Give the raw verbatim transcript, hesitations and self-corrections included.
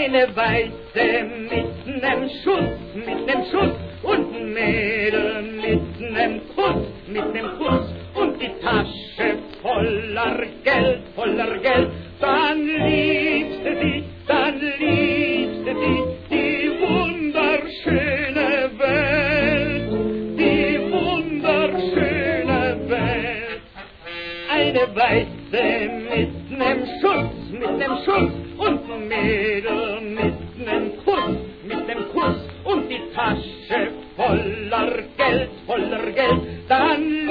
Eine Weiße mit nem Schuss, mit nem Schuss und ein Mädel mit nem Kuss, mit nem Kuss und die Tasche voller Geld, voller Geld. Dann liebste sie, dann liebste sie die wunderschöne Welt, die wunderschöne Welt. Eine Weiße mit nem Schuss, mit nem Schuss und ein Mädel mit nem Kuss, mit nem Kuss und die Tasche voller Geld, voller Geld. Dann